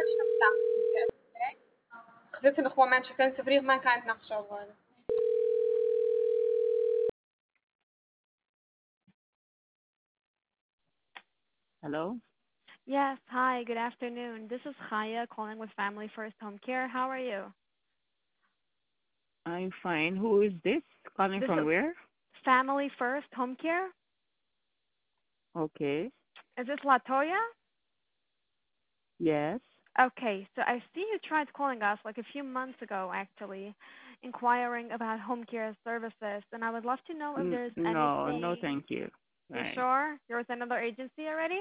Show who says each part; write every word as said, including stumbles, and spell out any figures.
Speaker 1: Deutschland samen. Ik zit er nog wel mensen kunnen vrienden mijn kind nog zo worden.
Speaker 2: Hello?
Speaker 3: Yes, hi, good afternoon. This is Chaya calling with Family First Home Care. How are you?
Speaker 2: I'm fine. Who is this? Calling
Speaker 3: This
Speaker 2: from
Speaker 3: is
Speaker 2: where?
Speaker 3: Family First Home Care.
Speaker 2: Okay.
Speaker 3: Is this Latoya?
Speaker 2: Yes.
Speaker 3: Okay, so I see you tried calling us like a few months ago, actually, inquiring about home care services, and I would love to know if
Speaker 2: N-
Speaker 3: there's
Speaker 2: no, no,
Speaker 3: anything.
Speaker 2: thank you.
Speaker 3: You
Speaker 2: Right.
Speaker 3: sure? You're with another agency already?